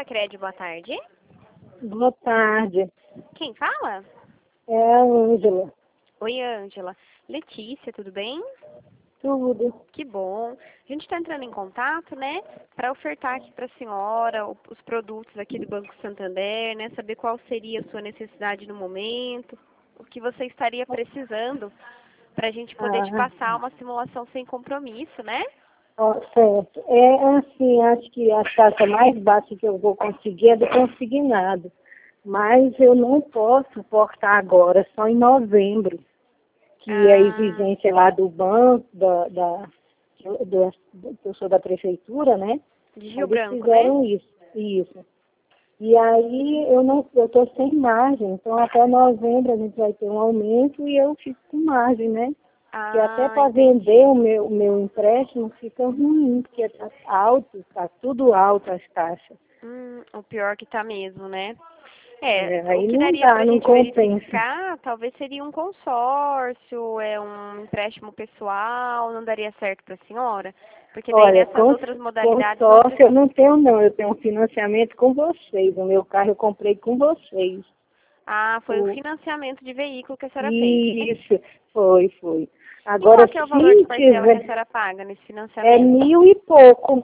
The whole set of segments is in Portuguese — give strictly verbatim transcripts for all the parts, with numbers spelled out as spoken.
Sicredi, boa tarde. Boa tarde. Quem fala? É a Ângela. Oi, Ângela. Letícia, tudo bem? Tudo. Que bom. A gente está entrando em contato, né, para ofertar aqui para a senhora o- os produtos aqui do Banco Santander, né, saber qual seria a sua necessidade no momento, o que você estaria precisando, para a gente poder te Ah, passar uma simulação sem compromisso, né? ó, certo. É assim, acho que a taxa mais baixa que eu vou conseguir é do consignado. Mas eu não posso portar agora, só em novembro, que é a Ah, exigência lá do banco, da, da, do, do, eu sou da prefeitura, né? de Aí Rio eles Branco, né? fizeram isso, isso. E aí eu não, eu estou sem margem, então até novembro a gente vai ter um aumento e eu fico com margem, né? Porque até Ah, para vender entendi. o meu, o meu empréstimo fica ruim, porque está alto, está tudo alto as taxas. Hum, o pior que tá mesmo, né? É, É, o aí que não daria para dá, a não gente compensa. verificar talvez seria um consórcio, é um empréstimo pessoal, não daria certo para a senhora? Porque daí Olha, nessas cons, outras modalidades não consórcio eu precisa. não tenho não, eu tenho um financiamento com vocês. O meu carro eu comprei com vocês. Ah, foi o O, financiamento de veículo que a senhora fez, né? isso, foi, foi. E qual Agora, que é o valor de se parcela que a tiver, senhora paga nesse é financiamento? mil e pouco.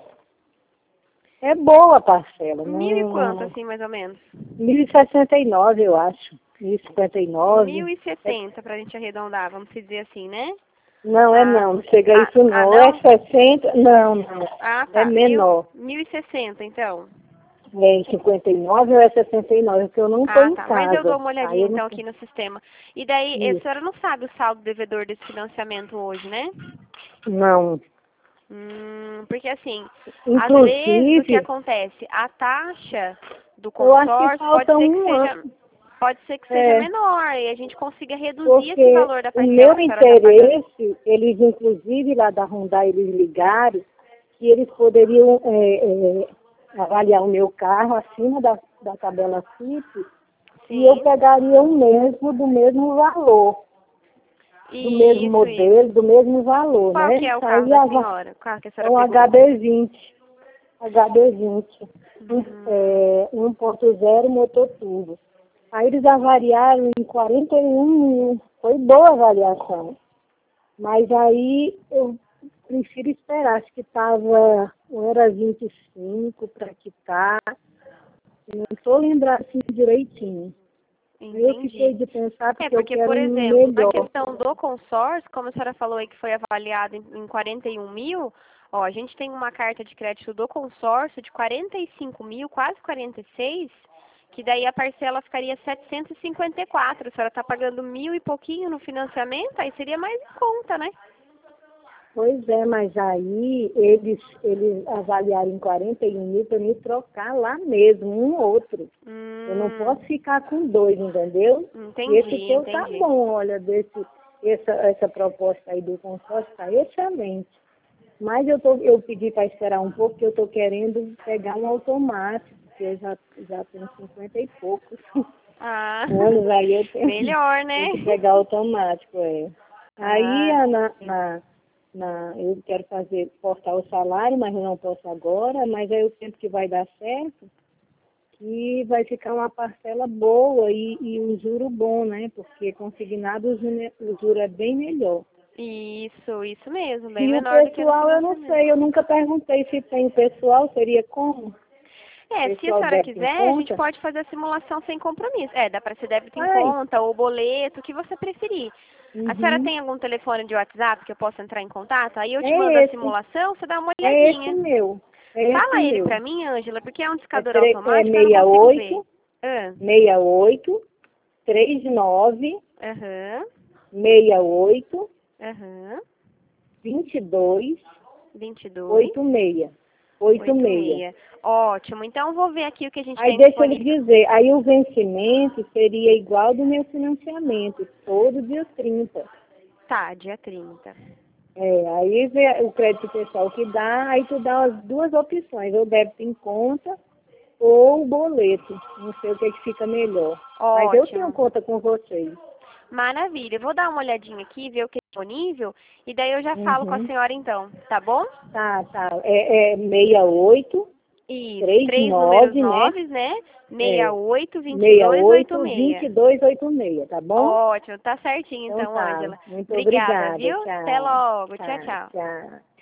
É boa a parcela, Mil e não, quanto, não, assim, mais ou menos? mil e sessenta e nove eu acho. Mil e cinquenta e Mil nove. e É, sessenta, para a gente arredondar, vamos dizer assim, né? não, é Ah, não, não chega a ah, isso ah, não. É não? sessenta, não, não. Ah, É tá. Mil, menor. mil e sessenta, então. É cinquenta e nove ou é sessenta e nove, porque eu não estou Ah, em tá. Mas eu dou casa. uma Aí olhadinha eu não então sei. aqui no sistema. E daí, a Isso. senhora não sabe o saldo devedor desse financiamento hoje, né? Não. Hum, porque assim, às vezes o que Inclusive, acontece, a taxa do eu acho que consórcio pode falta ser que um seja, ano. pode ser que seja É, menor e a gente consiga reduzir esse porque valor da o parcela meu que a senhora está pagando. interesse, eles inclusive lá da Hyundai, eles ligaram que eles poderiam é, é, avaliar o meu carro acima da, da tabela F I P e eu Sim. pegaria o mesmo, do mesmo valor, do mesmo Isso, isso. modelo, do mesmo valor, Qual que né? é o carro Aí da a va- senhora? O carro que a é senhora um pegou? H B vinte, H B vinte, um, Hum, é, um ponto zero motor turbo. Aí eles avaliaram em quarenta e um mil, foi boa a avaliação. Mas aí eu prefiro esperar, acho que estava, ou era vinte e cinco para quitar, eu não estou lembrando assim direitinho. Aí eu fiquei entendi. de pensar É, porque eu porque, quero por um exemplo, na melhor. questão do consórcio, como a senhora falou aí que foi avaliado em, em quarenta e um mil, ó, a gente tem uma carta de crédito do consórcio de quarenta e cinco mil, quase quarenta e seis, que daí a parcela ficaria setecentos e cinquenta e quatro. A senhora está pagando mil e pouquinho no financiamento, aí seria mais em conta, né? Pois é, mas aí eles, eles avaliaram em quarenta e um mil para me trocar lá mesmo, um outro. Eu não Hum, posso ficar com dois, entendeu? E esse entendi, teu tá entendi. bom, olha, desse, essa, essa proposta aí do consórcio está excelente. Mas eu, tô, eu pedi para esperar um pouco, porque eu estou querendo pegar um automático, porque eu já, já tenho cinquenta e poucos Ah, anos, aí eu tenho, melhor, né? tenho que pegar automático, é. Aí Ah, a- na, na, na, eu quero fazer, cortar o salário, mas eu não posso agora, mas aí o tempo que vai dar certo, que vai ficar uma parcela boa e, e um juro bom, né? Porque consignado o juro, o juro é bem melhor. isso, isso mesmo, bem E o menor do que no pessoal, eu não financiamento. sei, eu nunca perguntei se tem pessoal, seria como? O É, se a pessoal senhora deve em quiser, a gente conta? pode fazer a simulação sem compromisso. É, dá para ser débito em Ai, conta ou boleto, o que você preferir. A senhora uhum. tem algum telefone de WhatsApp que eu possa entrar em contato? Aí eu te mando a É esse, simulação, você dá uma é esse olhadinha. meu, é esse Fala ele meu. pra mim, Ângela, porque é um É, discador tre- é automático, eu não seis consigo ver. oito, Ah, seis oito, trinta e nove, Aham, seis oito, aham, vinte e dois, vinte e dois, oitenta e seis. oitenta oitenta e e seis. seis. Ótimo, então eu vou ver aqui o que a gente Aí tem deixa eu lhe disponível. dizer, aí o vencimento seria igual do meu financiamento, todo dia trinta. Tá, dia trinta. É, aí vê o crédito pessoal que dá, aí tu dá as duas opções, ou débito em conta ou o boleto. Não sei o que, que fica melhor. Mas eu tenho Ótimo. conta com vocês. Maravilha. Eu vou dar uma olhadinha aqui, ver o que é disponível, e daí eu já falo com a Uhum. senhora então, tá bom? Tá, tá. É, é seis oito, Isso, três três nove, números nove, né? É. sessenta e oito, vinte e seis dois, oito, oitenta e vinte seis. e dois, oitenta e seis, tá bom? Ótimo, tá certinho Então então, tá. Ângela. Muito Obrigada, obrigada. viu? Até Tchau. logo. Tchau, Tá, tchau. tchau.